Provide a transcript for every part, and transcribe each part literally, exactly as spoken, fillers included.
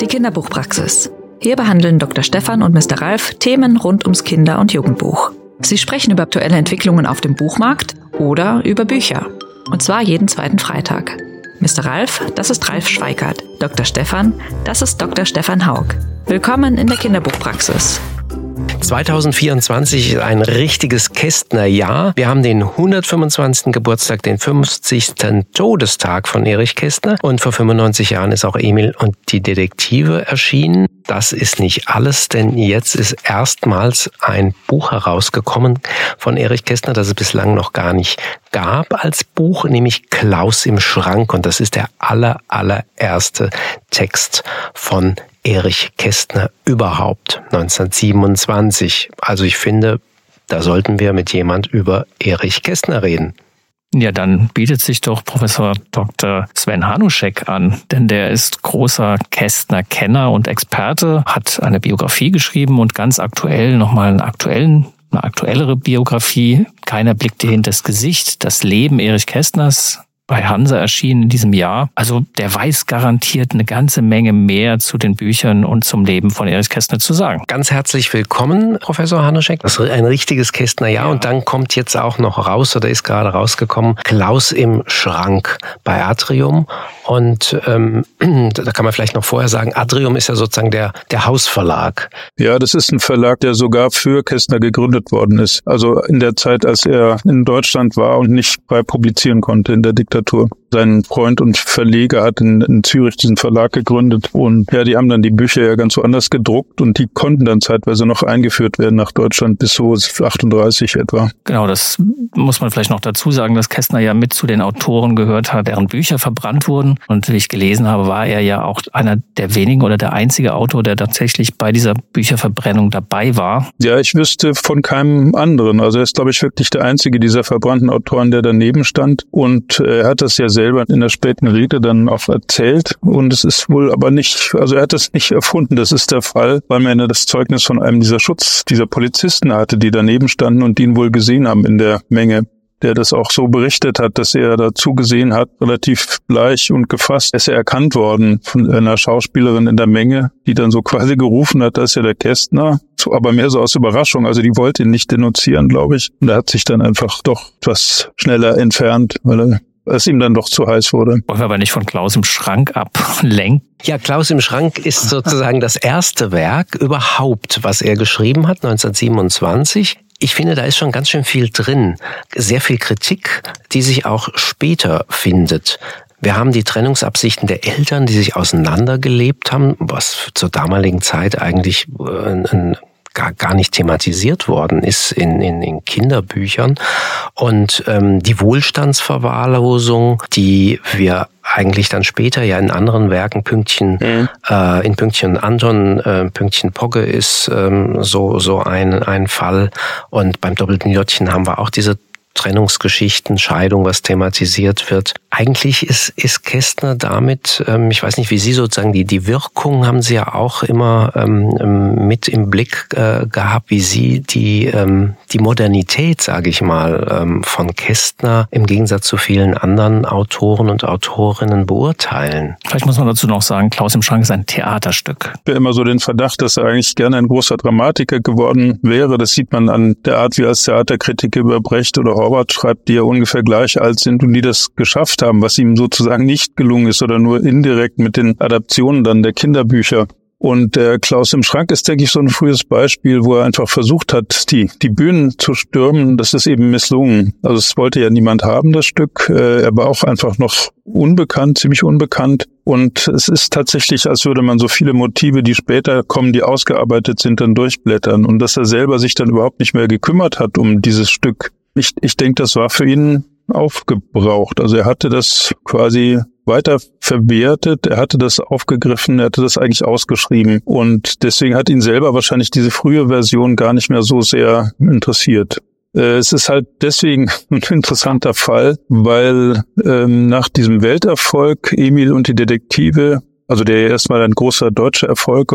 die Kinderbuchpraxis. Hier behandeln Doktor Stefan und Mister Ralf Themen rund ums Kinder- und Jugendbuch. Sie sprechen über aktuelle Entwicklungen auf dem Buchmarkt oder über Bücher. Und zwar jeden zweiten Freitag. Mister Ralf, das ist Ralf Schweikart. Doktor Stefan, das ist Doktor Stefan Haug. Willkommen in der Kinderbuchpraxis. zwanzig vierundzwanzig ist ein richtiges Kästner-Jahr. Wir haben den hundertfünfundzwanzigsten Geburtstag, den fünfzigsten Todestag von Erich Kästner. Und vor fünfundneunzig Jahren ist auch Emil und die Detektive erschienen. Das ist nicht alles, denn jetzt ist erstmals ein Buch herausgekommen von Erich Kästner, das es bislang noch gar nicht gab als Buch, nämlich Klaus im Schrank. Und das ist der aller, allererste Text von Erich Kästner überhaupt, neunzehnhundertsiebenundzwanzig. Also ich finde, da sollten wir mit jemand über Erich Kästner reden. Ja, dann bietet sich doch Professor Doktor Sven Hanuschek an, denn der ist großer Kästner-Kenner und Experte, hat eine Biografie geschrieben und ganz aktuell nochmal einen aktuellen, eine aktuellere Biografie. Keiner blickt dir hinters Gesicht, das Leben Erich Kästners, bei Hansa erschienen in diesem Jahr. Also der weiß garantiert eine ganze Menge mehr zu den Büchern und zum Leben von Erich Kästner zu sagen. Ganz herzlich willkommen, Professor Hanuschek. Das ist ein richtiges Kästner-Jahr. Ja. Und dann kommt jetzt auch noch raus, oder ist gerade rausgekommen, Klaus im Schrank bei Atrium. Und ähm, da kann man vielleicht noch vorher sagen, Atrium ist ja sozusagen der, der Hausverlag. Ja, das ist ein Verlag, der sogar für Kästner gegründet worden ist. Also in der Zeit, als er in Deutschland war und nicht frei publizieren konnte in der Diktatur. Sein Freund und Verleger hat in, in Zürich diesen Verlag gegründet und ja, die haben dann die Bücher ja ganz woanders gedruckt und die konnten dann zeitweise noch eingeführt werden nach Deutschland bis so achtunddreißig etwa. Genau, das muss man vielleicht noch dazu sagen, dass Kästner ja mit zu den Autoren gehört hat, deren Bücher verbrannt wurden und wie ich gelesen habe, war er ja auch einer der wenigen oder der einzige Autor, der tatsächlich bei dieser Bücherverbrennung dabei war. Ja, ich wüsste von keinem anderen. Also er ist, glaube ich, wirklich der einzige dieser verbrannten Autoren, der daneben stand und er hat das ja selber in der späten Rede dann auch erzählt und es ist wohl aber nicht, also er hat das nicht erfunden, das ist der Fall, weil man ja das Zeugnis von einem dieser Schutz, dieser Polizisten hatte, die daneben standen und ihn wohl gesehen haben in der Menge, der das auch so berichtet hat, dass er dazu gesehen hat, relativ bleich und gefasst, ist er erkannt worden von einer Schauspielerin in der Menge, die dann so quasi gerufen hat, das ist ja der Kästner, so, aber mehr so aus Überraschung, also die wollte ihn nicht denunzieren, glaube ich, und er hat sich dann einfach doch etwas schneller entfernt, weil er es ihm dann doch zu heiß wurde. Wollen wir aber nicht von Klaus im Schrank ablenken? Ja, Klaus im Schrank ist sozusagen das erste Werk überhaupt, was er geschrieben hat, neunzehnhundertsiebenundzwanzig. Ich finde, da ist schon ganz schön viel drin. Sehr viel Kritik, die sich auch später findet. Wir haben die Trennungsabsichten der Eltern, die sich auseinandergelebt haben, was zur damaligen Zeit eigentlich ein, ein Gar, gar nicht thematisiert worden ist in, in, in Kinderbüchern. Und ähm, die Wohlstandsverwahrlosung, die wir eigentlich dann später ja in anderen Werken, Pünktchen, mhm. äh, in Pünktchen Anton, äh, Pünktchen Pogge ist ähm, so so ein ein Fall. Und beim doppelten Jottchen haben wir auch diese Trennungsgeschichten, Scheidung, was thematisiert wird. Eigentlich ist, ist Kästner damit, ähm, ich weiß nicht, wie Sie sozusagen, die, die Wirkung haben Sie ja auch immer ähm, mit im Blick äh, gehabt, wie Sie die, ähm, die Modernität, sage ich mal, ähm, von Kästner im Gegensatz zu vielen anderen Autoren und Autorinnen beurteilen. Vielleicht muss man dazu noch sagen, Klaus im Schrank ist ein Theaterstück. Ich habe immer so den Verdacht, dass er eigentlich gerne ein großer Dramatiker geworden wäre. Das sieht man an der Art, wie er als Theaterkritiker über Brecht oder Horvath schreibt, die ja ungefähr gleich alt sind und die das geschafft haben, was ihm sozusagen nicht gelungen ist oder nur indirekt mit den Adaptionen dann der Kinderbücher. Und der Klaus im Schrank ist, denke ich, so ein frühes Beispiel, wo er einfach versucht hat, die die Bühnen zu stürmen. Das ist eben misslungen. Also es wollte ja niemand haben, das Stück. Er war auch einfach noch unbekannt, ziemlich unbekannt. Und es ist tatsächlich, als würde man so viele Motive, die später kommen, die ausgearbeitet sind, dann durchblättern. Und dass er selber sich dann überhaupt nicht mehr gekümmert hat um dieses Stück. Ich, ich denke, das war für ihn aufgebraucht. Also er hatte das quasi weiter verwertet, er hatte das aufgegriffen, er hatte das eigentlich ausgeschrieben und deswegen hat ihn selber wahrscheinlich diese frühe Version gar nicht mehr so sehr interessiert. Es ist halt deswegen ein interessanter Fall, weil ähm, nach diesem Welterfolg Emil und die Detektive, also der erstmal ein großer deutscher Erfolg war,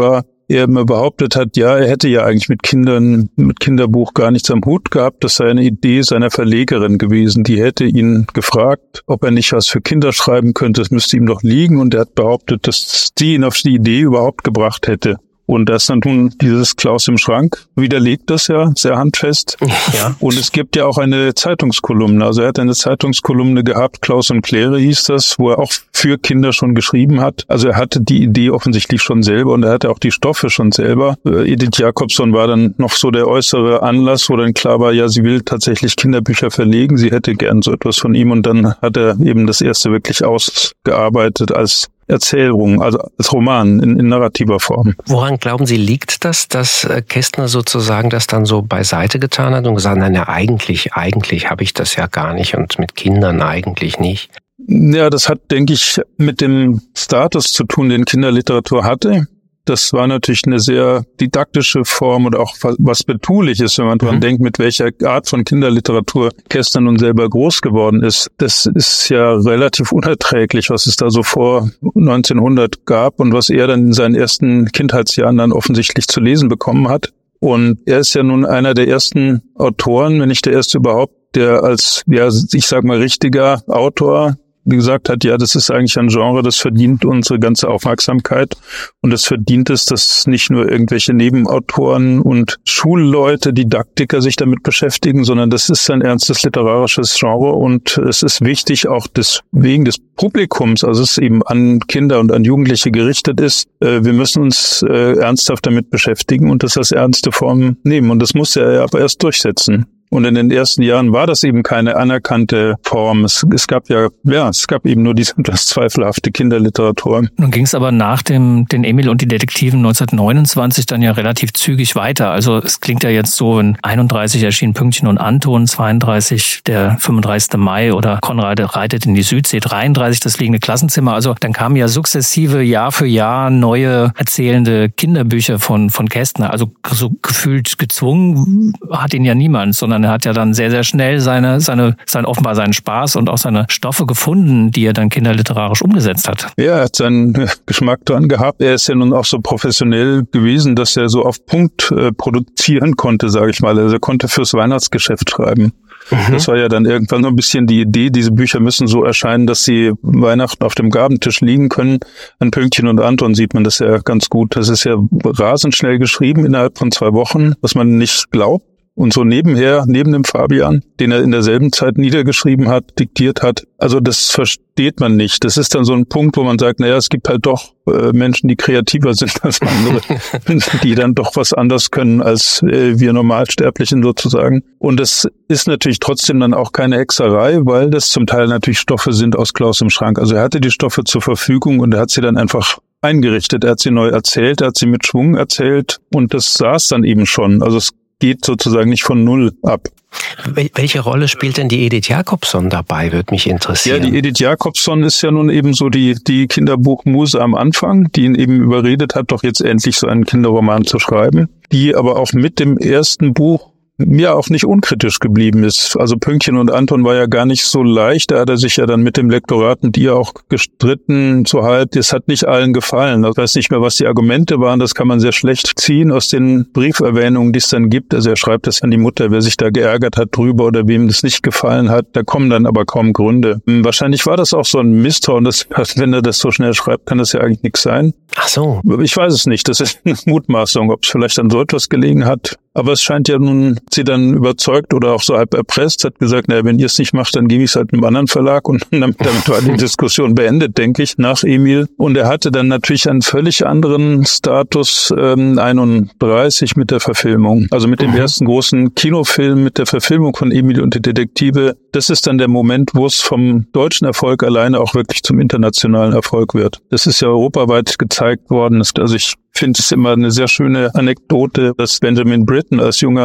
er immer behauptet hat, ja, er hätte ja eigentlich mit Kindern, mit Kinderbuch gar nichts am Hut gehabt. Das sei eine Idee seiner Verlegerin gewesen. Die hätte ihn gefragt, ob er nicht was für Kinder schreiben könnte. Das müsste ihm doch liegen. Und er hat behauptet, dass sie ihn auf die Idee überhaupt gebracht hätte. Und das dann nun dieses Klaus im Schrank widerlegt das ja sehr handfest. Ja. Und es gibt ja auch eine Zeitungskolumne. Also er hat eine Zeitungskolumne gehabt, Klaus und Claire hieß das, wo er auch für Kinder schon geschrieben hat. Also er hatte die Idee offensichtlich schon selber und er hatte auch die Stoffe schon selber. Edith Jacobson war dann noch so der äußere Anlass, wo dann klar war, ja, sie will tatsächlich Kinderbücher verlegen. Sie hätte gern so etwas von ihm und dann hat er eben das erste wirklich ausgearbeitet als Erzählung, also als Roman in, in narrativer Form. Woran glauben Sie, liegt das, dass Kästner sozusagen das dann so beiseite getan hat und gesagt, nein, ja, eigentlich, eigentlich habe ich das ja gar nicht und mit Kindern eigentlich nicht? Ja, das hat, denke ich, mit dem Status zu tun, den Kinderliteratur hatte. Das war natürlich eine sehr didaktische Form und auch was Betuliches, wenn man dran mhm. denkt, mit welcher Art von Kinderliteratur Kästner nun selber groß geworden ist. Das ist ja relativ unerträglich, was es da so vor neunzehnhundert gab und was er dann in seinen ersten Kindheitsjahren dann offensichtlich zu lesen bekommen hat. Und er ist ja nun einer der ersten Autoren, wenn nicht der erste überhaupt, der als, ja, ich sag mal, richtiger Autor gesagt hat, ja, das ist eigentlich ein Genre, das verdient unsere ganze Aufmerksamkeit und es verdient es, dass nicht nur irgendwelche Nebenautoren und Schulleute, Didaktiker sich damit beschäftigen, sondern das ist ein ernstes literarisches Genre und es ist wichtig, auch des, wegen des Publikums, also es eben an Kinder und an Jugendliche gerichtet ist, äh, wir müssen uns äh, ernsthaft damit beschäftigen und das als ernste Form nehmen und das muss er ja aber erst durchsetzen. Und in den ersten Jahren war das eben keine anerkannte Form. Es, es gab ja, ja, es gab eben nur diese etwas zweifelhafte Kinderliteratur. Nun ging es aber nach dem, den Emil und die Detektiven neunzehnhundertneunundzwanzig dann ja relativ zügig weiter. Also es klingt ja jetzt so, in einunddreißig erschien Pünktchen und Anton, zweiunddreißig der fünfunddreißigste Mai oder Konrad reitet in die Südsee, dreiunddreißig das liegende Klassenzimmer. Also dann kamen ja sukzessive Jahr für Jahr neue erzählende Kinderbücher von, von Kästner. Also so gefühlt gezwungen hat ihn ja niemand, sondern er hat ja dann sehr, sehr schnell seine, seine, sein, offenbar seinen Spaß und auch seine Stoffe gefunden, die er dann kinderliterarisch umgesetzt hat. Ja, er hat seinen Geschmack dran gehabt. Er ist ja nun auch so professionell gewesen, dass er so auf Punkt äh, produzieren konnte, sage ich mal. Also er konnte fürs Weihnachtsgeschäft schreiben. Mhm. Das war ja dann irgendwann so ein bisschen die Idee, diese Bücher müssen so erscheinen, dass sie Weihnachten auf dem Gabentisch liegen können. An Pünktchen und Anton sieht man das ja ganz gut. Das ist ja rasend schnell geschrieben innerhalb von zwei Wochen, was man nicht glaubt. Und so nebenher, neben dem Fabian, den er in derselben Zeit niedergeschrieben hat, diktiert hat, also das versteht man nicht. Das ist dann so ein Punkt, wo man sagt, naja, es gibt halt doch äh, Menschen, die kreativer sind als andere, die dann doch was anders können als äh, wir Normalsterblichen sozusagen. Und das ist natürlich trotzdem dann auch keine Hexerei, weil das zum Teil natürlich Stoffe sind aus Klaus im Schrank. Also er hatte die Stoffe zur Verfügung und er hat sie dann einfach eingerichtet. Er hat sie neu erzählt, er hat sie mit Schwung erzählt und das saß dann eben schon. Also es geht sozusagen nicht von Null ab. Welche Rolle spielt denn die Edith Jacobson dabei, würde mich interessieren. Ja, die Edith Jacobson ist ja nun eben so die die Kinderbuchmuse am Anfang, die ihn eben überredet hat, doch jetzt endlich so einen Kinderroman zu schreiben, die aber auch mit dem ersten Buch mir auch nicht unkritisch geblieben ist. Also Pünktchen und Anton war ja gar nicht so leicht. Da hat er sich ja dann mit dem Lektorat und ihr auch gestritten, so halb. Das hat nicht allen gefallen. Ich weiß nicht mehr, was die Argumente waren. Das kann man sehr schlecht ziehen aus den Brieferwähnungen, die es dann gibt. Also er schreibt das an die Mutter, wer sich da geärgert hat drüber oder wem das nicht gefallen hat. Da kommen dann aber kaum Gründe. Wahrscheinlich war das auch so ein Misstrauen. Das, wenn er das so schnell schreibt, kann das ja eigentlich nichts sein. Ach so. Ich weiß es nicht. Das ist eine Mutmaßung, ob es vielleicht an so etwas gelegen hat. Aber es scheint ja nun, sie dann überzeugt oder auch so halb erpresst, hat gesagt, naja, wenn ihr es nicht macht, dann gebe ich es halt einem anderen Verlag und damit, damit war die Diskussion beendet, denke ich, nach Emil. Und er hatte dann natürlich einen völlig anderen Status, ähm, einunddreißig mit der Verfilmung. Also mit dem mhm. ersten großen Kinofilm, mit der Verfilmung von Emil und die Detektive. Das ist dann der Moment, wo es vom deutschen Erfolg alleine auch wirklich zum internationalen Erfolg wird. Das ist ja europaweit gezeigt worden. Also ich finde es immer eine sehr schöne Anekdote, dass Benjamin Britten als junger Mann da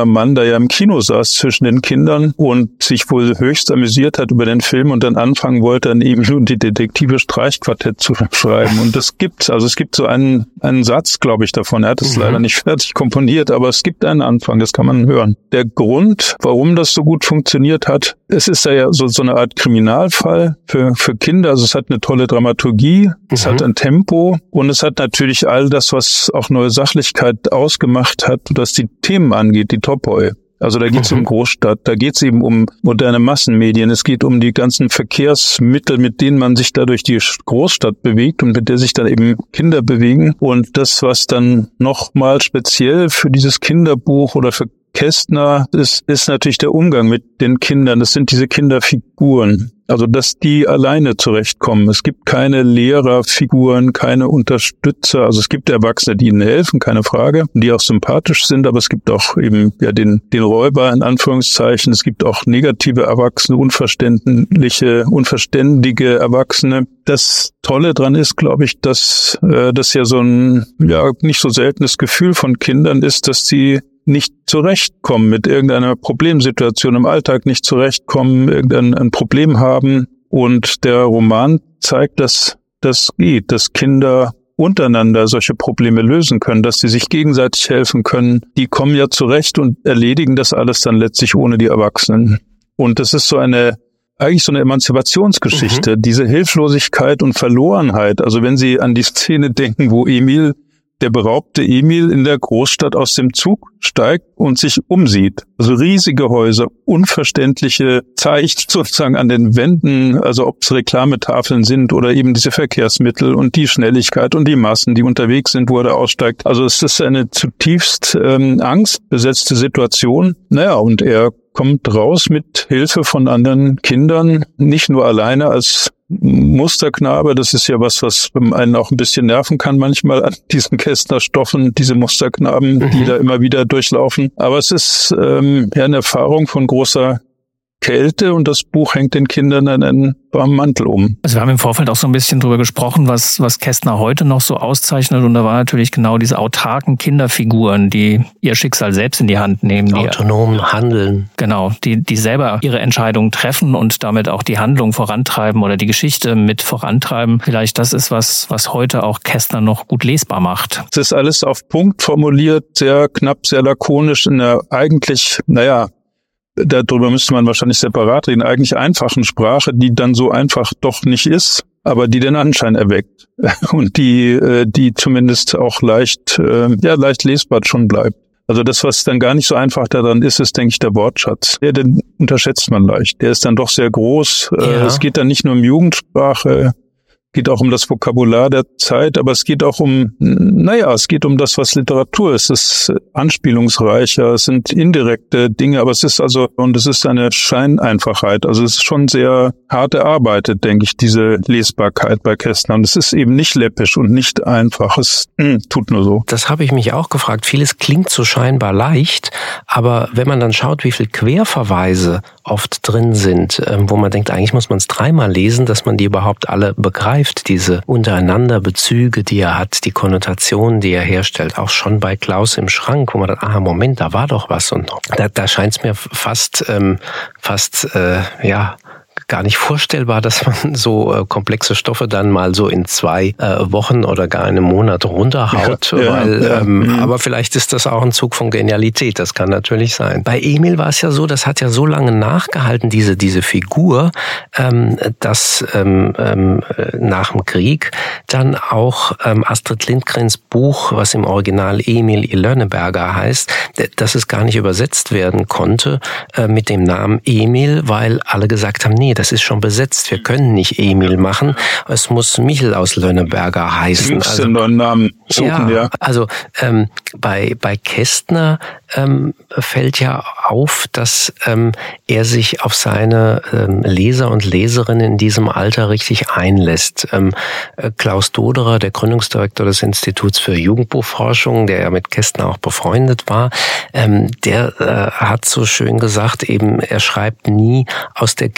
ja im Kino saß zwischen den Kindern und sich wohl höchst amüsiert hat über den Film und dann anfangen wollte, an Emil und die Detektive Streichquartett zu schreiben. Und das gibt's, also es gibt so einen, einen Satz, glaube ich, davon. Er hat es mhm. leider nicht fertig komponiert, aber es gibt einen Anfang, das kann man hören. Der Grund, warum das so gut funktioniert hat, es ist ja so, so eine Art Kriminalfall für, für Kinder. Also es hat eine tolle Dramaturgie, es mhm. hat ein Tempo und es hat natürlich all das, was auch neue Sachlichkeit ausgemacht hat, was die Themen angeht, die Topoi. Also da geht es mhm. um Großstadt, da geht es eben um moderne Massenmedien, es geht um die ganzen Verkehrsmittel, mit denen man sich da durch die Großstadt bewegt und mit der sich dann eben Kinder bewegen. Und das, was dann nochmal speziell für dieses Kinderbuch oder für Kästner ist, ist natürlich der Umgang mit den Kindern. Das sind diese Kinderfiguren. Also, dass die alleine zurechtkommen. Es gibt keine Lehrerfiguren, keine Unterstützer. Also es gibt Erwachsene, die ihnen helfen, keine Frage, die auch sympathisch sind, aber es gibt auch eben ja den den Räuber in Anführungszeichen. Es gibt auch negative Erwachsene, unverständliche, unverständige Erwachsene. Das Tolle dran ist, glaube ich, dass äh, das ja so ein ja nicht so seltenes Gefühl von Kindern ist, dass sie nicht zurechtkommen mit irgendeiner Problemsituation im Alltag, nicht zurechtkommen, irgendein ein Problem haben. Und der Roman zeigt, dass das geht, dass Kinder untereinander solche Probleme lösen können, dass sie sich gegenseitig helfen können. Die kommen ja zurecht und erledigen das alles dann letztlich ohne die Erwachsenen. Und das ist so eine eigentlich so eine Emanzipationsgeschichte, mhm. diese Hilflosigkeit und Verlorenheit. Also wenn Sie an die Szene denken, wo Emil der beraubte Emil in der Großstadt aus dem Zug steigt und sich umsieht. Also riesige Häuser, unverständliche Zeichen sozusagen an den Wänden, also ob es Reklametafeln sind oder eben diese Verkehrsmittel und die Schnelligkeit und die Massen, die unterwegs sind, wo er da aussteigt. Also es ist eine zutiefst ähm, angstbesetzte Situation. Naja, und er kommt raus mit Hilfe von anderen Kindern, nicht nur alleine als Musterknabe, das ist ja was, was einen auch ein bisschen nerven kann manchmal an diesen Kästner-Stoffen, diese Musterknaben, mhm. die da immer wieder durchlaufen. Aber es ist ähm, ja eine Erfahrung von großer Kälte und das Buch hängt den Kindern einen warmen Mantel um. Also wir haben im Vorfeld auch so ein bisschen drüber gesprochen, was was Kästner heute noch so auszeichnet und da war natürlich genau diese autarken Kinderfiguren, die ihr Schicksal selbst in die Hand nehmen. Die autonom handeln. Genau, die die selber ihre Entscheidungen treffen und damit auch die Handlung vorantreiben oder die Geschichte mit vorantreiben. Vielleicht das ist was, was heute auch Kästner noch gut lesbar macht. Es ist alles auf Punkt formuliert, sehr knapp, sehr lakonisch in der eigentlich, naja, darüber müsste man wahrscheinlich separat reden, eigentlich einfachen Sprache, die dann so einfach doch nicht ist, aber die den Anschein erweckt und die die zumindest auch leicht ja leicht lesbar schon bleibt. Also das, was dann gar nicht so einfach daran ist, ist, denke ich, der Wortschatz. Der, den unterschätzt man leicht. Der ist dann doch sehr groß. Ja. Es geht dann nicht nur um Jugendsprache, geht auch um das Vokabular der Zeit, aber es geht auch um, naja, es geht um das, was Literatur ist. Es ist anspielungsreicher, es sind indirekte Dinge, aber es ist also, und es ist eine Scheineinfachheit. Also es ist schon sehr hart erarbeitet, denke ich, diese Lesbarkeit bei Kästner. Und es ist eben nicht läppisch und nicht einfach. Es mh, tut nur so. Das habe ich mich auch gefragt. Vieles klingt so scheinbar leicht, aber wenn man dann schaut, wie viel Querverweise oft drin sind, wo man denkt, eigentlich muss man es dreimal lesen, dass man die überhaupt alle begreift, diese untereinander Bezüge, die er hat, die Konnotationen, die er herstellt, auch schon bei Klaus im Schrank, wo man dann, aha, Moment, da war doch was und da, da scheint es mir fast, ähm, fast, äh, ja, gar nicht vorstellbar, dass man so äh, komplexe Stoffe dann mal so in zwei äh, Wochen oder gar einem Monat runterhaut. Ja, weil, ja, ähm, ja. Aber vielleicht ist das auch ein Zug von Genialität, das kann natürlich sein. Bei Emil war es ja so, das hat ja so lange nachgehalten, diese diese Figur, ähm, dass ähm, ähm, nach dem Krieg dann auch ähm, Astrid Lindgrens Buch, was im Original Emil i Lönneberger heißt, dass es gar nicht übersetzt werden konnte äh, mit dem Namen Emil, weil alle gesagt haben, nee, das ist schon besetzt, wir können nicht Emil machen, es muss Michel aus Lönneberger heißen. Also den neuen Namen suchen, ja. ja. Also ähm, bei bei Kästner ähm, fällt ja auf, dass ähm, er sich auf seine ähm, Leser und Leserinnen in diesem Alter richtig einlässt. Ähm, Klaus Doderer, der Gründungsdirektor des Instituts für Jugendbuchforschung, der ja mit Kästner auch befreundet war, ähm, der äh, hat so schön gesagt, eben er schreibt nie aus der Kniebeuge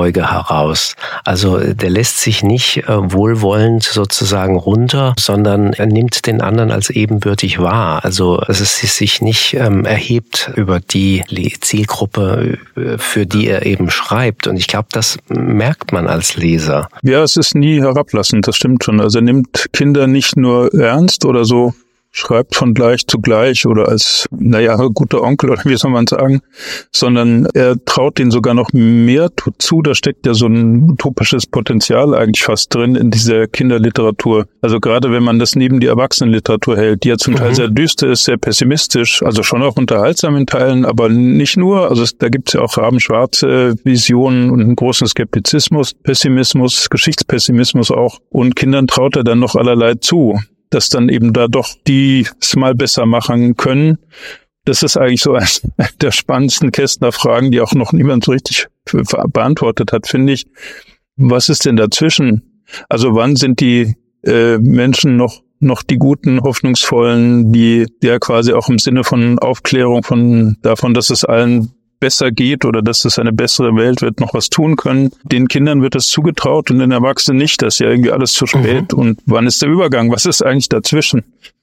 Augenzeuge heraus. Also der lässt sich nicht äh, wohlwollend sozusagen runter, sondern er nimmt den anderen als ebenbürtig wahr. Also dass es sich nicht ähm, erhebt über die Zielgruppe, für die er eben schreibt. Und ich glaube, das merkt man als Leser. Ja, es ist nie herablassend, das stimmt schon. Also er nimmt Kinder nicht nur ernst oder so, schreibt von gleich zu gleich oder als, naja, guter Onkel oder wie soll man sagen, sondern er traut denen sogar noch mehr zu. Da steckt ja so ein utopisches Potenzial eigentlich fast drin in dieser Kinderliteratur. Also gerade wenn man das neben die Erwachsenenliteratur hält, die ja zum mhm. Teil sehr düster ist, sehr pessimistisch, also schon auch unterhaltsam in Teilen, aber nicht nur. Also es, da gibt es ja auch rabenschwarze Visionen und einen großen Skeptizismus, Pessimismus, Geschichtspessimismus auch. Und Kindern traut er dann noch allerlei zu, dass dann eben da doch die es mal besser machen können. Das ist eigentlich so eine der spannendsten Kästner Fragen, die auch noch niemand so richtig beantwortet hat, finde ich. Was ist denn dazwischen? Also wann sind die äh, Menschen noch noch die guten, hoffnungsvollen, die ja quasi auch im Sinne von Aufklärung von davon, dass es allen besser geht oder dass es eine bessere Welt wird, noch was tun können. Den Kindern wird das zugetraut und den Erwachsenen nicht. Das ist ja irgendwie alles zu spät. Mhm. Und wann ist der Übergang? Was ist eigentlich dazwischen?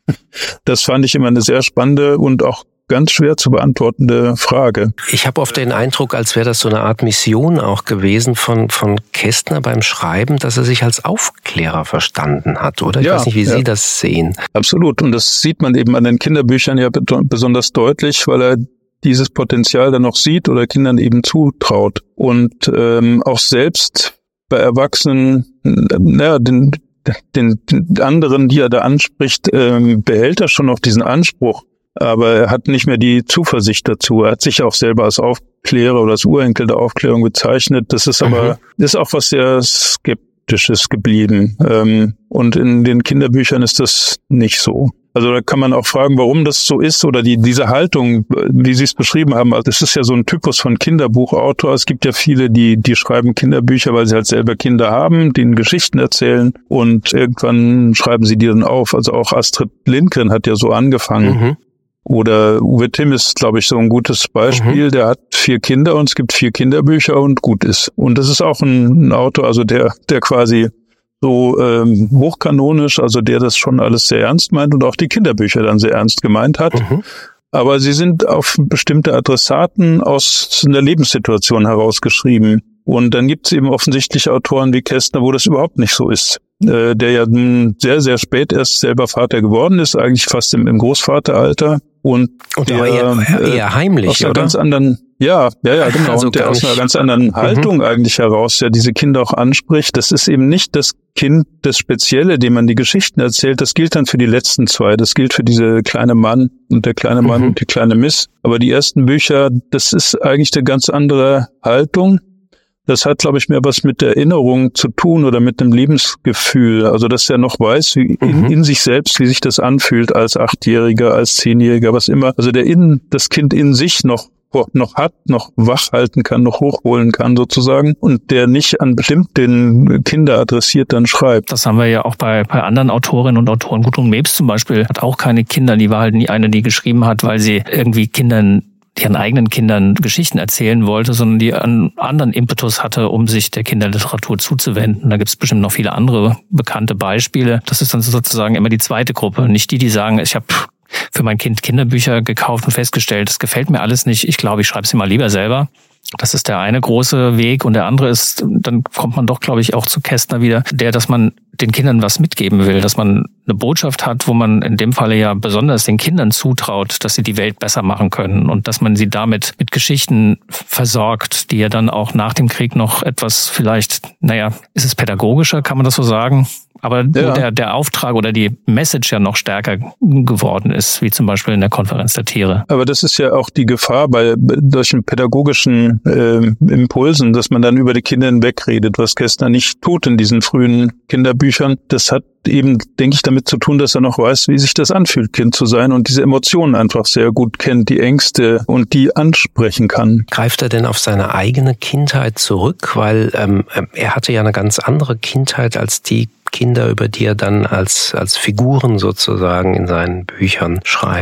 Das fand ich immer eine sehr spannende und auch ganz schwer zu beantwortende Frage. Ich habe oft den Eindruck, als wäre das so eine Art Mission auch gewesen von von Kästner beim Schreiben, dass er sich als Aufklärer verstanden hat, oder? Ich ja, weiß nicht, wie ja. Sie das sehen. Absolut. Und das sieht man eben an den Kinderbüchern ja besonders deutlich, weil er dieses Potenzial dann noch sieht oder Kindern eben zutraut. Und ähm, auch selbst bei Erwachsenen, naja, den, den, den anderen, die er da anspricht, ähm, behält er schon noch diesen Anspruch. Aber er hat nicht mehr die Zuversicht dazu. Er hat sich auch selber als Aufklärer oder als Urenkel der Aufklärung bezeichnet. Das ist aber, mhm. ist auch was sehr Skeptisches geblieben. Ähm, und in den Kinderbüchern ist das nicht so. Also da kann man auch fragen, warum das so ist oder die diese Haltung, wie Sie es beschrieben haben. Also das ist ja so ein Typus von Kinderbuchautor. Es gibt ja viele, die die schreiben Kinderbücher, weil sie halt selber Kinder haben, denen Geschichten erzählen und irgendwann schreiben sie die dann auf. Also auch Astrid Lindgren hat ja so angefangen. Mhm. Oder Uwe Timm ist, glaube ich, so ein gutes Beispiel. Mhm. Der hat vier Kinder und es gibt vier Kinderbücher und gut ist. Und das ist auch ein, ein Autor, also der der quasi so ähm, hochkanonisch, also der das schon alles sehr ernst meint und auch die Kinderbücher dann sehr ernst gemeint hat. Mhm. Aber sie sind auf bestimmte Adressaten aus einer Lebenssituation herausgeschrieben. Und dann gibt es eben offensichtlich Autoren wie Kästner, wo das überhaupt nicht so ist. Äh, der ja sehr, sehr spät erst selber Vater geworden ist, eigentlich fast im, im Großvateralter. Und, und der, aber eher, eher heimlich, aus einer oder? ganz anderen, ja, ja, ja, genau. Also und der aus einer ganz anderen Haltung mhm. eigentlich heraus, ja, diese Kinder auch anspricht. Das ist eben nicht das Kind, das Spezielle, dem man die Geschichten erzählt. Das gilt dann für die letzten zwei. Das gilt für diese kleine Mann und der kleine Mann mhm. und die kleine Miss. Aber die ersten Bücher, das ist eigentlich eine ganz andere Haltung. Das hat, glaube ich, mehr was mit der Erinnerung zu tun oder mit dem Lebensgefühl. Also, dass er noch weiß, wie in, in sich selbst, wie sich das anfühlt als Achtjähriger, als Zehnjähriger, was immer. Also, der in, das Kind in sich noch, noch hat, noch wach halten kann, noch hochholen kann sozusagen und der nicht an bestimmten Kinder adressiert dann schreibt. Das haben wir ja auch bei, bei anderen Autorinnen und Autoren. Gudrun Mebs zum Beispiel hat auch keine Kinder. Die war halt nie eine, die geschrieben hat, weil sie irgendwie Kindern ihren eigenen Kindern Geschichten erzählen wollte, sondern die einen anderen Impetus hatte, um sich der Kinderliteratur zuzuwenden. Da gibt es bestimmt noch viele andere bekannte Beispiele. Das ist dann sozusagen immer die zweite Gruppe. Nicht die, die sagen, ich habe für mein Kind Kinderbücher gekauft und festgestellt, das gefällt mir alles nicht. Ich glaube, ich schreibe sie mal lieber selber. Das ist der eine große Weg. Und der andere ist, dann kommt man doch, glaube ich, auch zu Kästner wieder, der, dass man den Kindern was mitgeben will, dass man eine Botschaft hat, wo man in dem Falle ja besonders den Kindern zutraut, dass sie die Welt besser machen können und dass man sie damit mit Geschichten versorgt, die ja dann auch nach dem Krieg noch etwas vielleicht, naja, ist es pädagogischer, kann man das so sagen? Aber ja. der, der Auftrag oder die Message ja noch stärker geworden ist, wie zum Beispiel in der Konferenz der Tiere. Aber das ist ja auch die Gefahr bei solchen pädagogischen äh, Impulsen, dass man dann über die Kinder hinwegredet, was Kästner nicht tut in diesen frühen Kinderbüchern. Das hat eben, denke ich, damit zu tun, dass er noch weiß, wie sich das anfühlt, Kind zu sein und diese Emotionen einfach sehr gut kennt, die Ängste und die ansprechen kann. Greift er denn auf seine eigene Kindheit zurück? Weil ähm, er hatte ja eine ganz andere Kindheit als die Kinder, über die er dann als als Figuren sozusagen in seinen Büchern schreibt.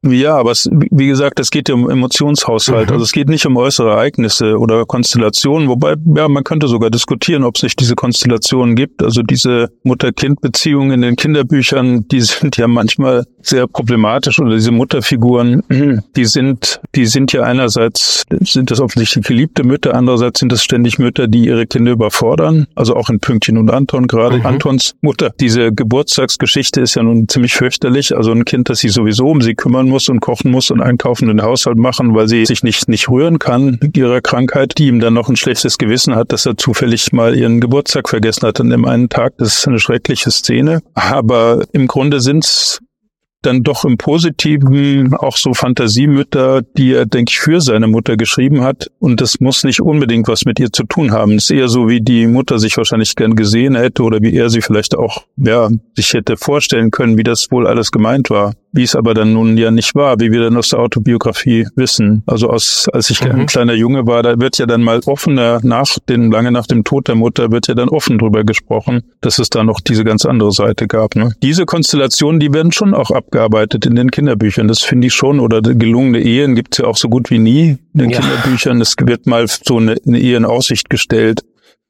Ja, aber es, wie gesagt, es geht ja um Emotionshaushalt. Mhm. Also es geht nicht um äußere Ereignisse oder Konstellationen, wobei, ja, man könnte sogar diskutieren, ob es nicht diese Konstellationen gibt. Also diese Mutter-Kind-Beziehungen in den Kinderbüchern, die sind ja manchmal sehr problematisch, oder diese Mutterfiguren, die sind, die sind ja einerseits, sind das offensichtlich geliebte Mütter, andererseits sind das ständig Mütter, die ihre Kinder überfordern. Also auch in Pünktchen und Anton, gerade mhm. Antons Mutter. Diese Geburtstagsgeschichte ist ja nun ziemlich fürchterlich. Also ein Kind, das sich sowieso um sie kümmern muss und kochen muss und einkaufen und den Haushalt machen, weil sie sich nicht, nicht rühren kann mit ihrer Krankheit, die ihm dann noch ein schlechtes Gewissen hat, dass er zufällig mal ihren Geburtstag vergessen hat an dem einen Tag. Das ist eine schreckliche Szene. Aber im Grunde sind's dann doch im Positiven auch so Fantasiemütter, die er, denke ich, für seine Mutter geschrieben hat. Und das muss nicht unbedingt was mit ihr zu tun haben. Es ist eher so, wie die Mutter sich wahrscheinlich gern gesehen hätte oder wie er sie vielleicht auch, ja, sich hätte vorstellen können, wie das wohl alles gemeint war. Wie es aber dann nun ja nicht war, wie wir dann aus der Autobiografie wissen. Also aus, als ich mhm. ein kleiner Junge war, da wird ja dann mal offener nach den, lange nach dem Tod der Mutter wird ja dann offen drüber gesprochen, dass es da noch diese ganz andere Seite gab, ne? Diese Konstellationen, die werden schon auch abgearbeitet in den Kinderbüchern. Das finde ich schon. Oder gelungene Ehen gibt's ja auch so gut wie nie in den ja. Kinderbüchern. Es wird mal so eine, eine Ehe in Aussicht gestellt,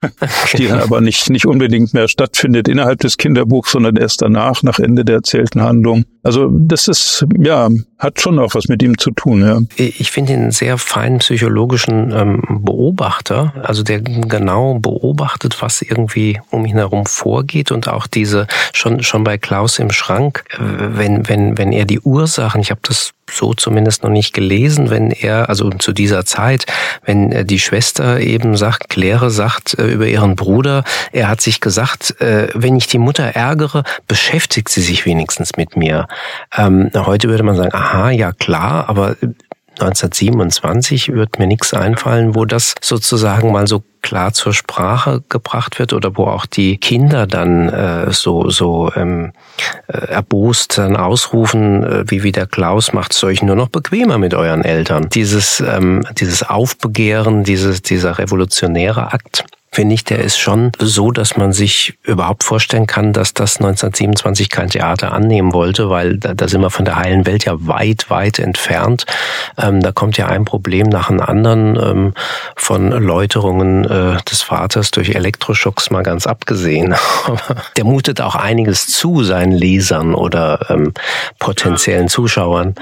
die dann aber nicht, nicht unbedingt mehr stattfindet innerhalb des Kinderbuchs, sondern erst danach, nach Ende der erzählten Handlung. Also das ist, ja, hat schon auch was mit ihm zu tun, ja. Ich finde ihn einen sehr feinen psychologischen ähm, Beobachter, also der genau beobachtet, was irgendwie um ihn herum vorgeht, und auch diese, schon schon bei Klaus im Schrank, wenn wenn wenn er die Ursachen, ich habe das so zumindest noch nicht gelesen, wenn er, also zu dieser Zeit, wenn die Schwester eben sagt, Claire sagt äh, über ihren Bruder, er hat sich gesagt, äh, wenn ich die Mutter ärgere, beschäftigt sie sich wenigstens mit mir. Ähm, heute würde man sagen, aha, ja klar, aber neunzehnhundertsiebenundzwanzig wird mir nichts einfallen, wo das sozusagen mal so klar zur Sprache gebracht wird, oder wo auch die Kinder dann äh, so so ähm, äh, erbost dann ausrufen, äh, wie wie der Klaus, macht es euch nur noch bequemer mit euren Eltern. Dieses ähm, dieses Aufbegehren, dieses dieser revolutionäre Akt, finde ich, der ist schon so, dass man sich überhaupt vorstellen kann, dass das neunzehnhundertsiebenundzwanzig kein Theater annehmen wollte, weil da, da sind wir von der heilen Welt ja weit, weit entfernt. Ähm, da kommt ja ein Problem nach dem anderen, ähm, von Läuterungen äh, des Vaters durch Elektroschocks mal ganz abgesehen. Der mutet auch einiges zu seinen Lesern oder ähm, potenziellen Zuschauern.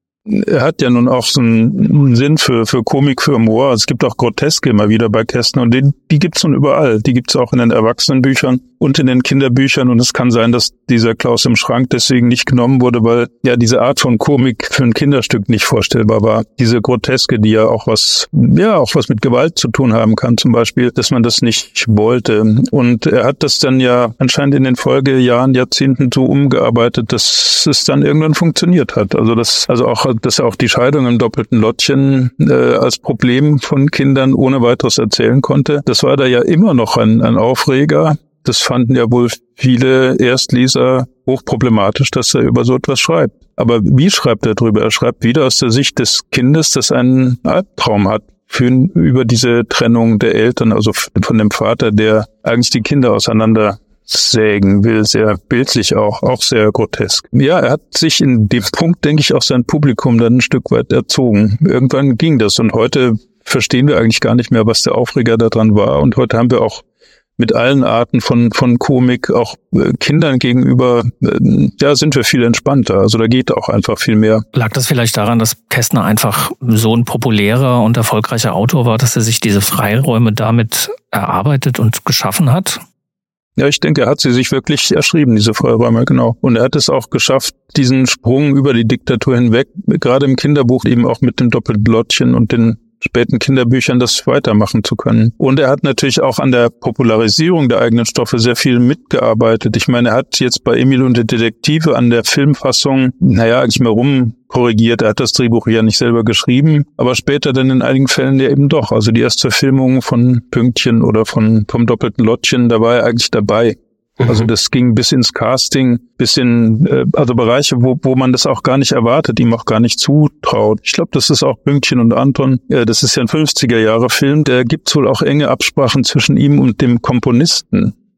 Er hat ja nun auch so einen Sinn für für Komik, für Humor. Es gibt auch Groteske immer wieder bei Kästner, und den, die gibt's nun überall. Die gibt's auch in den Erwachsenenbüchern und in den Kinderbüchern, und es kann sein, dass dieser Klaus im Schrank deswegen nicht genommen wurde, weil ja diese Art von Komik für ein Kinderstück nicht vorstellbar war. Diese Groteske, die ja auch was, ja auch was mit Gewalt zu tun haben kann, zum Beispiel, dass man das nicht wollte. Und er hat das dann ja anscheinend in den Folgejahren, Jahrzehnten so umgearbeitet, dass es dann irgendwann funktioniert hat. Also das, also auch dass er auch die Scheidung im doppelten Lottchen äh, als Problem von Kindern ohne weiteres erzählen konnte. Das war da ja immer noch ein, ein Aufreger. Das fanden ja wohl viele Erstleser hochproblematisch, dass er über so etwas schreibt. Aber wie schreibt er drüber? Er schreibt wieder aus der Sicht des Kindes, das einen Albtraum hat für, über diese Trennung der Eltern, also von dem Vater, der eigentlich die Kinder auseinander sägen will, sehr bildlich auch, auch sehr grotesk. Ja, er hat sich in dem Punkt, denke ich, auch sein Publikum dann ein Stück weit erzogen. Irgendwann ging das, und heute verstehen wir eigentlich gar nicht mehr, was der Aufreger daran war, und heute haben wir auch mit allen Arten von von Komik auch äh, Kindern gegenüber, äh, ja, sind wir viel entspannter. Also da geht auch einfach viel mehr. Lag das vielleicht daran, dass Kästner einfach so ein populärer und erfolgreicher Autor war, dass er sich diese Freiräume damit erarbeitet und geschaffen hat? Ja, ich denke, er hat sie sich wirklich erschrieben, diese Freiräume, genau. Und er hat es auch geschafft, diesen Sprung über die Diktatur hinweg, gerade im Kinderbuch eben auch mit dem doppelten Lottchen und den späten Kinderbüchern, das weitermachen zu können. Und er hat natürlich auch an der Popularisierung der eigenen Stoffe sehr viel mitgearbeitet. Ich meine, er hat jetzt bei Emil und die Detektive an der Filmfassung, naja, eigentlich mal rumkorrigiert. Er hat das Drehbuch ja nicht selber geschrieben, aber später dann in einigen Fällen ja eben doch. Also die Erstverfilmung von Pünktchen oder von vom doppelten Lottchen, da war er eigentlich dabei. Also das ging bis ins Casting, bis in äh, also Bereiche, wo wo man das auch gar nicht erwartet, ihm auch gar nicht zutraut. Ich glaube, das ist auch Pünktchen und Anton. Äh, das ist ja ein fünfziger Jahre Film. Da gibt's wohl auch enge Absprachen zwischen ihm und dem Komponisten.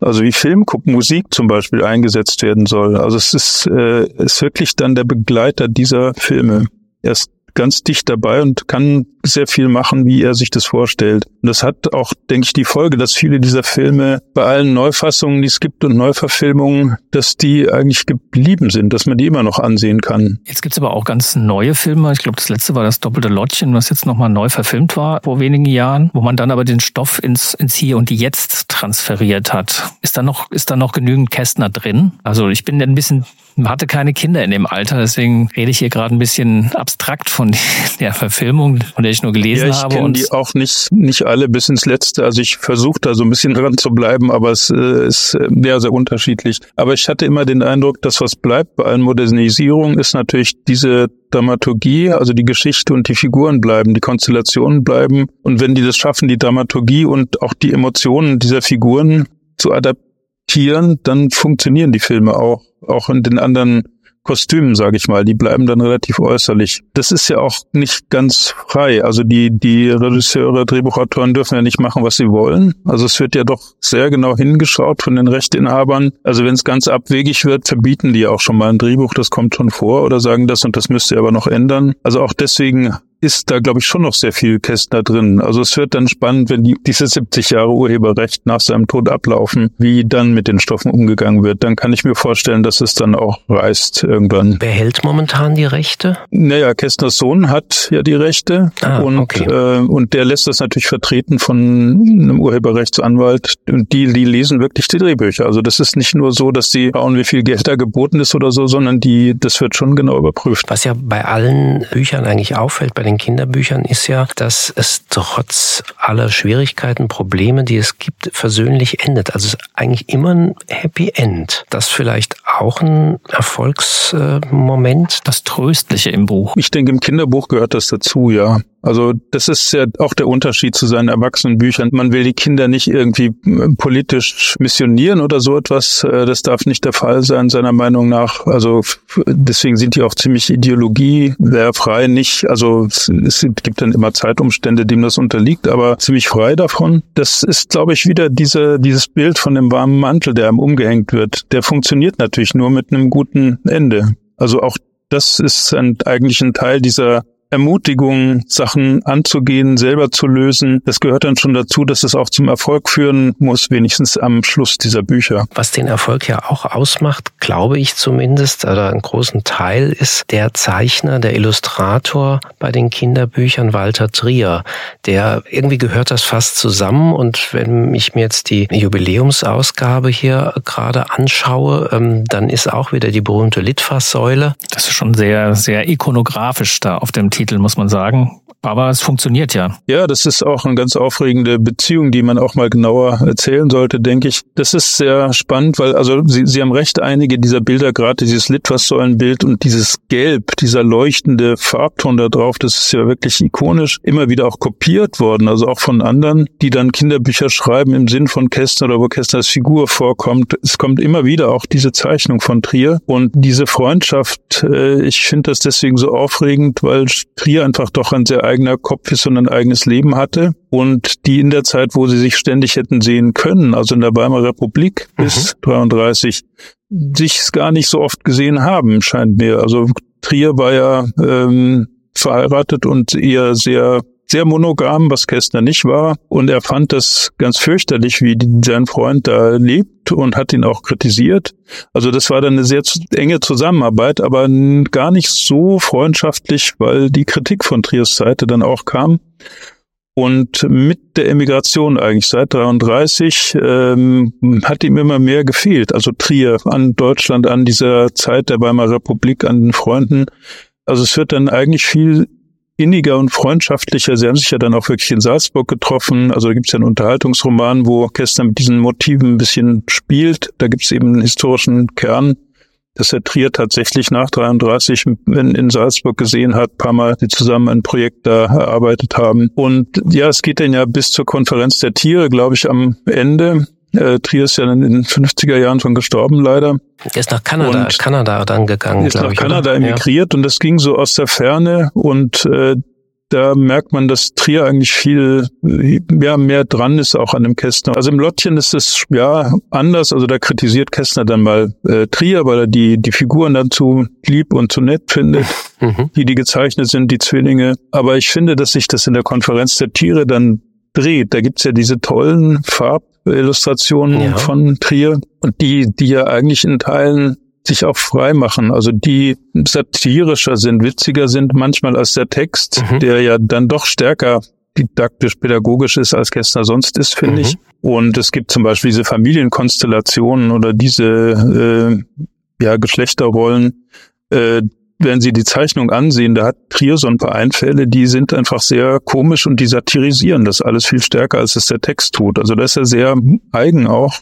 also wie Filmmusik zum Beispiel eingesetzt werden soll. Also es ist, äh, ist wirklich dann der Begleiter dieser Filme. Er ist ganz dicht dabei und kann sehr viel machen, wie er sich das vorstellt. Und das hat auch, denke ich, die Folge, dass viele dieser Filme bei allen Neufassungen, die es gibt und Neuverfilmungen, dass die eigentlich geblieben sind, dass man die immer noch ansehen kann. Jetzt gibt's aber auch ganz neue Filme. Ich glaube, das letzte war das Doppelte Lottchen, was jetzt nochmal neu verfilmt war vor wenigen Jahren, wo man dann aber den Stoff ins, ins Hier und Jetzt transferiert hat. Ist da noch, ist da noch genügend Kästner drin? Also ich bin ein bisschen, hatte keine Kinder in dem Alter, deswegen rede ich hier gerade ein bisschen abstrakt von der Verfilmung, von der ich nur gelesen ja, ich habe. Ich kenne die auch nicht nicht alle bis ins Letzte. Also ich versuche da so ein bisschen dran zu bleiben, aber es äh, ist sehr, sehr unterschiedlich. Aber ich hatte immer den Eindruck, dass was bleibt bei allen Modernisierungen, ist natürlich diese Dramaturgie, also die Geschichte und die Figuren bleiben, die Konstellationen bleiben. Und wenn die das schaffen, die Dramaturgie und auch die Emotionen dieser Figuren zu adaptieren, dann funktionieren die Filme auch, auch in den anderen Kostümen, sage ich mal, die bleiben dann relativ äußerlich. Das ist ja auch nicht ganz frei. Also die die Regisseure, Drehbuchautoren dürfen ja nicht machen, was sie wollen. Also es wird ja doch sehr genau hingeschaut von den Rechteinhabern. Also wenn es ganz abwegig wird, verbieten die ja auch schon mal ein Drehbuch, das kommt schon vor, oder sagen das und das müsst ihr aber noch ändern. Also auch deswegen ist da, glaube ich, schon noch sehr viel Kästner drin. Also es wird dann spannend, wenn die, diese siebzig Jahre Urheberrecht nach seinem Tod ablaufen, wie dann mit den Stoffen umgegangen wird. Dann kann ich mir vorstellen, dass es dann auch reißt irgendwann. Wer hält momentan die Rechte? Naja, Kästners Sohn hat ja die Rechte ah, und okay. äh, und der lässt das natürlich vertreten von einem Urheberrechtsanwalt. Und die, die lesen wirklich die Drehbücher. Also das ist nicht nur so, dass die schauen, wie viel Geld da geboten ist oder so, sondern die, das wird schon genau überprüft. Was ja bei allen Büchern eigentlich auffällt, bei den Kinderbüchern, ist ja, dass es trotz aller Schwierigkeiten, Probleme, die es gibt, versöhnlich endet. Also es ist eigentlich immer ein Happy End. Das vielleicht auch ein Erfolgsmoment. Das Tröstliche im Buch. Ich denke, im Kinderbuch gehört das dazu, ja. Also das ist ja auch der Unterschied zu seinen Erwachsenenbüchern. Man will die Kinder nicht irgendwie politisch missionieren oder so etwas. Das darf nicht der Fall sein, seiner Meinung nach. Also deswegen sind die auch ziemlich ideologiefrei, nicht. Also es gibt dann immer Zeitumstände, dem das unterliegt, aber ziemlich frei davon. Das ist, glaube ich, wieder diese dieses Bild von dem warmen Mantel, der einem umgehängt wird. Der funktioniert natürlich nur mit einem guten Ende. Also auch das ist ein, eigentlich ein Teil dieser Ermutigung, Sachen anzugehen, selber zu lösen. Das gehört dann schon dazu, dass es auch zum Erfolg führen muss, wenigstens am Schluss dieser Bücher. Was den Erfolg ja auch ausmacht, glaube ich zumindest, oder einen großen Teil, ist der Zeichner, der Illustrator bei den Kinderbüchern, Walter Trier. Der, irgendwie gehört das fast zusammen, und wenn ich mir jetzt die Jubiläumsausgabe hier gerade anschaue, dann ist auch wieder die berühmte Litfaßsäule. Das ist schon sehr, sehr ikonografisch da auf dem Titel, muss man sagen. Aber es funktioniert ja. Ja, das ist auch eine ganz aufregende Beziehung, die man auch mal genauer erzählen sollte, denke ich. Das ist sehr spannend, weil, also Sie, Sie haben recht, einige dieser Bilder, gerade dieses Litfaßsäulenbild und dieses Gelb, dieser leuchtende Farbton da drauf, das ist ja wirklich ikonisch, immer wieder auch kopiert worden, also auch von anderen, die dann Kinderbücher schreiben im Sinn von Kästner oder wo Kästners Figur vorkommt. Es kommt immer wieder auch diese Zeichnung von Trier und diese Freundschaft, äh, ich finde das deswegen so aufregend, weil Trier einfach doch ein sehr eigener Kopf ist und ein eigenes Leben hatte und die in der Zeit, wo sie sich ständig hätten sehen können, also in der Weimarer Republik mhm. bis dreiunddreißig, sich gar nicht so oft gesehen haben, scheint mir. Also Trier war ja ähm, verheiratet und eher sehr sehr monogam, was Kästner nicht war, und er fand das ganz fürchterlich, wie sein Freund da lebt, und hat ihn auch kritisiert. Also das war dann eine sehr enge Zusammenarbeit, aber gar nicht so freundschaftlich, weil die Kritik von Triers Seite dann auch kam. Und mit der Emigration eigentlich seit dreiunddreißig ähm, hat ihm immer mehr gefehlt. Also Trier an Deutschland, an dieser Zeit der Weimarer Republik, an den Freunden. Also es wird dann eigentlich viel inniger und freundschaftlicher. Sie haben sich ja dann auch wirklich in Salzburg getroffen. Also da gibt es ja einen Unterhaltungsroman, wo Kästner mit diesen Motiven ein bisschen spielt. Da gibt es eben einen historischen Kern, dass er Trier tatsächlich nach dreiunddreißig in, in Salzburg gesehen hat, ein paar Mal die zusammen ein Projekt da erarbeitet haben. Und ja, es geht dann ja bis zur Konferenz der Tiere, glaube ich, am Ende. Äh, Trier ist ja in den fünfziger Jahren schon gestorben, leider. Er ist nach Kanada, Kanada dann gegangen, glaube ich. Ist nach ich, Kanada oder? emigriert, ja. Und das ging so aus der Ferne und äh, da merkt man, dass Trier eigentlich viel ja, mehr dran ist auch an dem Kästner. Also im Lottchen ist es ja anders. Also da kritisiert Kästner dann mal äh, Trier, weil er die die Figuren dann zu lieb und zu nett findet, mhm. die die gezeichnet sind, die Zwillinge. Aber ich finde, dass sich das in der Konferenz der Tiere dann dreht. Da gibt's ja diese tollen Farbillustrationen ja. von Trier und die die ja eigentlich in Teilen sich auch frei machen, also die satirischer sind, witziger sind manchmal als der Text, mhm. der ja dann doch stärker didaktisch-pädagogisch ist, als Kästner sonst ist, finde mhm. ich. Und es gibt zum Beispiel diese Familienkonstellationen oder diese äh, ja Geschlechterrollen. Äh, wenn Sie die Zeichnung ansehen, da hat Trier so ein paar Einfälle, die sind einfach sehr komisch und die satirisieren das alles viel stärker, als es der Text tut. Also das ist ja sehr eigen auch.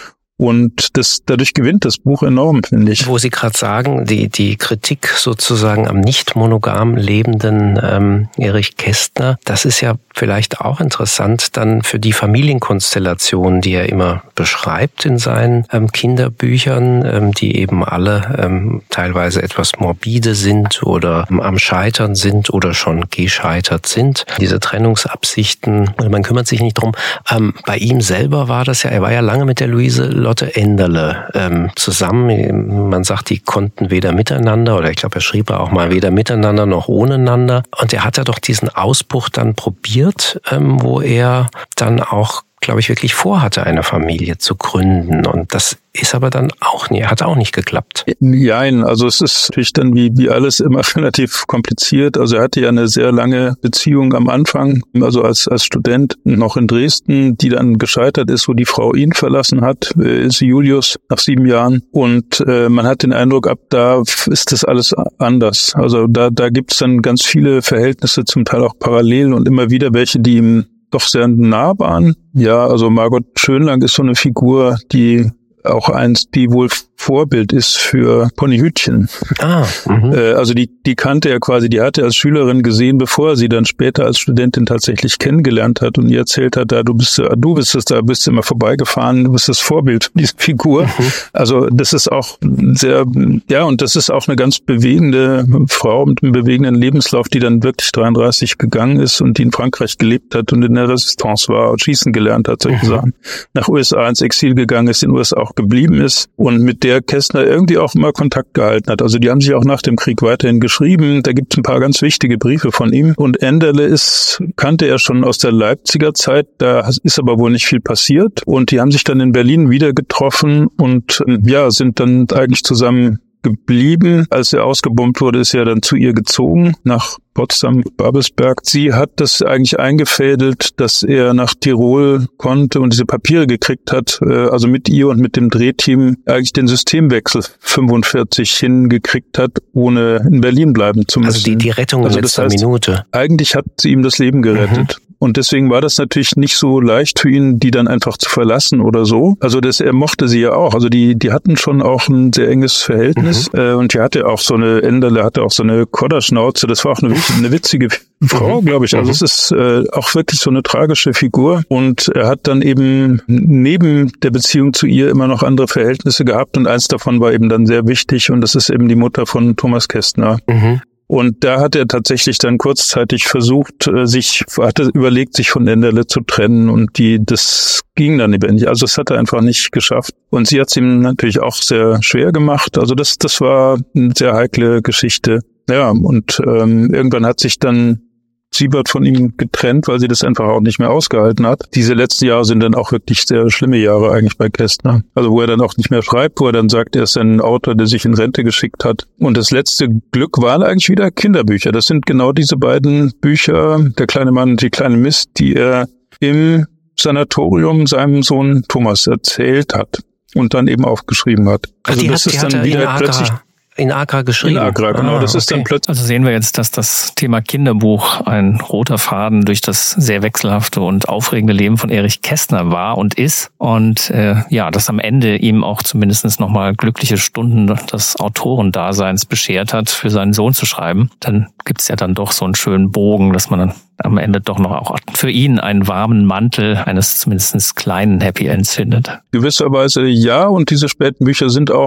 Und das, dadurch gewinnt das Buch enorm, finde ich. Wo Sie gerade sagen, die die Kritik sozusagen am nicht monogam lebenden ähm, Erich Kästner, das ist ja vielleicht auch interessant dann für die Familienkonstellationen, die er immer beschreibt in seinen ähm, Kinderbüchern, ähm, die eben alle ähm, teilweise etwas morbide sind oder ähm, am Scheitern sind oder schon gescheitert sind. Diese Trennungsabsichten, also man kümmert sich nicht drum. Ähm, bei ihm selber war das ja, er war ja lange mit der Luise Lotte Enderle ähm, zusammen. Man sagt, die konnten weder miteinander, oder ich glaube, er schrieb auch mal weder miteinander noch ohneinander. Und er hat ja doch diesen Ausbruch dann probiert, ähm, wo er dann auch, glaube ich, wirklich vorhatte, eine Familie zu gründen. Und das ist aber dann auch nie, hat auch nicht geklappt. Nein, also es ist natürlich dann wie wie alles immer relativ kompliziert. Also er hatte ja eine sehr lange Beziehung am Anfang, also als als Student noch in Dresden, die dann gescheitert ist, wo die Frau ihn verlassen hat, ist Julius, nach sieben Jahren. Und äh, man hat den Eindruck, ab da ist das alles anders. Also da da gibt's dann ganz viele Verhältnisse, zum Teil auch parallel und immer wieder welche, die ihm doch sehr nah waren. Ja, also Margot Schönlang ist so eine Figur, die auch eins, die wohl Vorbild ist für Ponyhütchen. Ah, äh, also die die kannte er quasi, die hatte er als Schülerin gesehen, bevor er sie dann später als Studentin tatsächlich kennengelernt hat und ihr erzählt hat, da du bist du bist es, da bist du immer vorbeigefahren, du bist das Vorbild für diese Figur. Mhm. Also das ist auch sehr, ja, und das ist auch eine ganz bewegende Frau mit einem bewegenden Lebenslauf, die dann wirklich dreiunddreißig gegangen ist und die in Frankreich gelebt hat und in der Resistance war und schießen gelernt hat, solche mhm. Sachen. Nach U S A ins Exil gegangen ist, in den U S A auch geblieben ist und mit der Kästner irgendwie auch immer Kontakt gehalten hat. Also die haben sich auch nach dem Krieg weiterhin geschrieben. Da gibt es ein paar ganz wichtige Briefe von ihm. Und Enderle ist, kannte er schon aus der Leipziger Zeit. Da ist aber wohl nicht viel passiert. Und die haben sich dann in Berlin wieder getroffen und ja, sind dann eigentlich zusammen geblieben. Als er ausgebombt wurde, ist er dann zu ihr gezogen, nach Potsdam, Babelsberg. Sie hat das eigentlich eingefädelt, dass er nach Tirol konnte und diese Papiere gekriegt hat, also mit ihr und mit dem Drehteam eigentlich den Systemwechsel fünfundvierzig hingekriegt hat, ohne in Berlin bleiben zu müssen. Also die, die Rettung in also letzter das heißt, Minute. Eigentlich hat sie ihm das Leben gerettet. Mhm. Und deswegen war das natürlich nicht so leicht für ihn, die dann einfach zu verlassen oder so. Also das, er mochte sie ja auch. Also die, die hatten schon auch ein sehr enges Verhältnis. Mhm. Äh, und die hatte auch so eine, Enderle hatte auch so eine Kodderschnauze. Das war auch eine, eine witzige Frau, glaube ich. Also mhm. es ist äh, auch wirklich so eine tragische Figur. Und er hat dann eben neben der Beziehung zu ihr immer noch andere Verhältnisse gehabt. Und eins davon war eben dann sehr wichtig. Und das ist eben die Mutter von Thomas Kästner. Mhm. Und da hat er tatsächlich dann kurzzeitig versucht, sich, hatte überlegt, sich von Enderle zu trennen und die, das ging dann eben nicht. Also das hat er einfach nicht geschafft. Und sie hat es ihm natürlich auch sehr schwer gemacht. Also das, das war eine sehr heikle Geschichte. Ja, und ähm, irgendwann hat sich dann Siebert von ihm getrennt, weil sie das einfach auch nicht mehr ausgehalten hat. Diese letzten Jahre sind dann auch wirklich sehr schlimme Jahre eigentlich bei Kästner. Also wo er dann auch nicht mehr schreibt, wo er dann sagt, er ist ein Autor, der sich in Rente geschickt hat. Und das letzte Glück waren eigentlich wieder Kinderbücher. Das sind genau diese beiden Bücher, Der kleine Mann und die kleine Mist, die er im Sanatorium seinem Sohn Thomas erzählt hat und dann eben aufgeschrieben hat. Also die das hat, ist die dann wieder plötzlich in Agra geschrieben. In Agra, genau. Ah, das ist okay. Dann plötzlich. Also sehen wir jetzt, dass das Thema Kinderbuch ein roter Faden durch das sehr wechselhafte und aufregende Leben von Erich Kästner war und ist. Und äh, ja, dass am Ende ihm auch zumindest nochmal glückliche Stunden des Autorendaseins beschert hat, für seinen Sohn zu schreiben. Dann gibt's ja dann doch so einen schönen Bogen, dass man dann am Ende doch noch auch für ihn einen warmen Mantel eines zumindest kleinen Happy Ends findet. Gewisserweise ja, und diese späten Bücher sind auch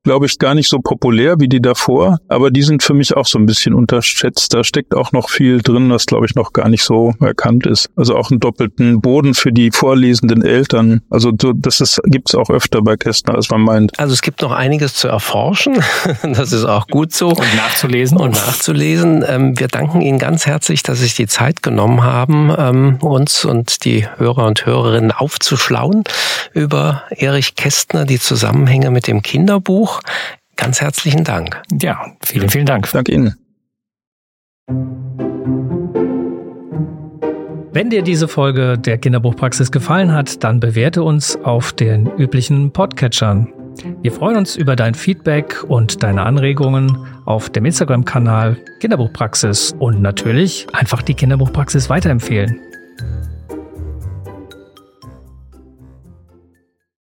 glaube ich, gar nicht so populär wie die davor, aber die sind für mich auch so ein bisschen unterschätzt. Da steckt auch noch viel drin, was, glaube ich, noch gar nicht so erkannt ist. Also auch einen doppelten Boden für die vorlesenden Eltern. Also so, das ist, gibt's auch öfter bei Kästner, als man meint. Also es gibt noch einiges zu erforschen. Das ist auch gut so. Und nachzulesen. Und nachzulesen. Wir danken Ihnen ganz herzlich, dass Sie sich die Zeit genommen haben, uns und die Hörer und Hörerinnen aufzuschlauen über Erich Kästner, die Zusammenhänge mit dem Kinderbuch. Ganz herzlichen Dank. Ja, vielen, vielen Dank. Danke Ihnen. Wenn dir diese Folge der Kinderbuchpraxis gefallen hat, dann bewerte uns auf den üblichen Podcatchern. Wir freuen uns über dein Feedback und deine Anregungen auf dem Instagram-Kanal Kinderbuchpraxis und natürlich einfach die Kinderbuchpraxis weiterempfehlen.